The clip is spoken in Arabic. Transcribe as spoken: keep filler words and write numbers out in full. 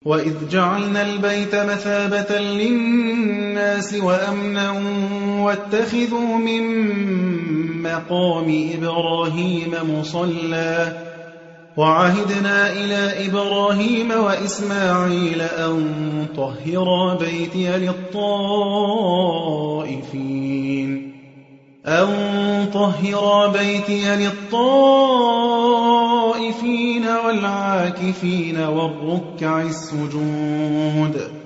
وَإِذْ جَعَلْنَا الْبَيْتَ مَثَابَةً لِلنَّاسِ وَأَمْنًا وَاتَّخِذُوا مِن مَّقَامِ إِبْرَاهِيمَ مُصَلًّى ۖ وَعَهِدْنَا إِلَىٰ إِبْرَاهِيمَ وَإِسْمَاعِيلَ أَن طَهِّرَا بَيْتِيَ لِلطَّائِفِينَ أَن طَهِّرَا بَيْتِيَ لِلطَّائِفِينَ وَالْعَاكِفِينَ وَالرُّكَّعِ السُّجُودِ